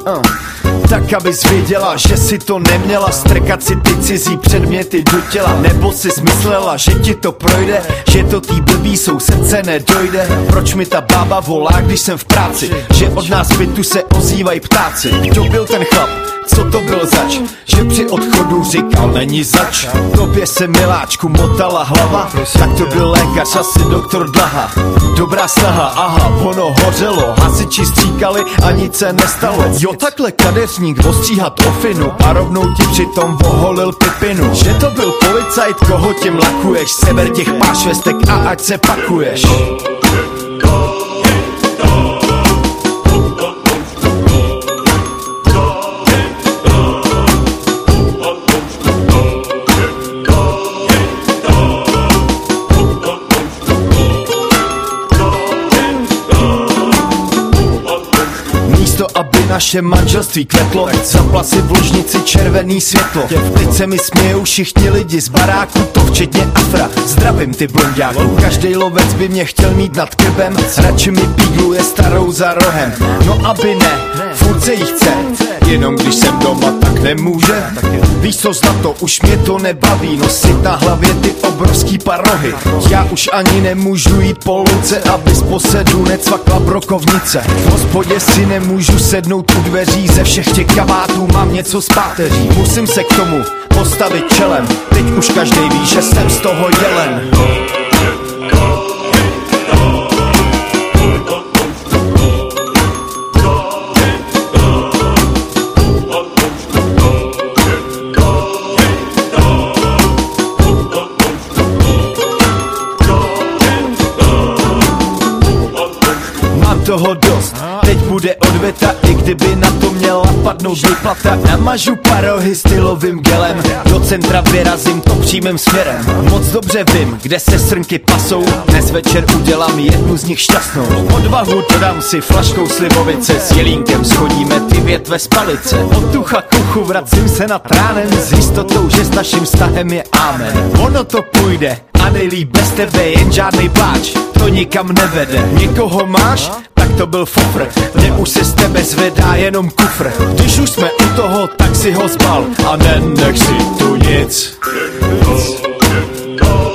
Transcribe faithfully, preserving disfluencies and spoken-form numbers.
uh. Tak abys věděla, že si to neměla strkat si ty cizí předměty do těla. Nebo si smyslela, že ti to projde, že to tý blbý sousedce nedojde. Proč mi ta bába volá, když jsem v práci, že od nás bytu se ozývají ptáci. Kdo byl ten chlap, co to byl zač, že při odchodu říkal není zač. Tobě se miláčku motala hlava, tak to byl lékař, asi doktor Dlaha. Dobrá snaha, aha, ono hořelo, hasiči stříkali a nic se nestalo. Jo takhle kadeřník ostříhat ofinu a rovnou ti přitom voholil pipinu. Že to byl policajt, koho tím lakuješ, seber těch pár švestek a ať se pakuješ. Aby naše manželství kvetlo, zapla si v ložnici červený světlo. Teď se mi smějou všichni lidi z baráku, to včetně Afra. Zdravím ty blonďáku, každej lovec by mě chtěl mít nad krbem, radši mi pígluje starou za rohem. No aby ne, furt se jí chce, jenom když jsem doma, tak nemůže. Víš co, zlato, už mě to nebaví, nosit na hlavě ty obrovský parohy. Já už ani nemůžu jít po louce, aby z posedu necvakla brokovnice. V hospodě si nemůžu sednout u dveří, ze všech těch kabátů mám něco z páteří. Musím se k tomu postavit čelem, teď už každej ví, že jsem z toho jelen. Toho dost, teď bude odveta, i kdyby na to měla padnout výplata. Namažu parohy stylovým gelem, do centra vyrazím to přímým směrem. Moc dobře vím, kde se srnky pasou, dnes večer udělám jednu z nich šťastnou. Odvahu dodám si flaškou slivovice, s jelínkem schodíme ty větve z palice. Od tucha kuchu vracím se nad ránem, s jistotou, že s naším vztahem je amen. Ono to půjde a nejlíp bez tebe, jen žádnej pláč, to nikam nevede. Někoho máš? Tak to byl fofr, mě už se z tebe zvedá jenom kufr. Když už jsme u toho, tak si ho zbal a nenech si tu nic.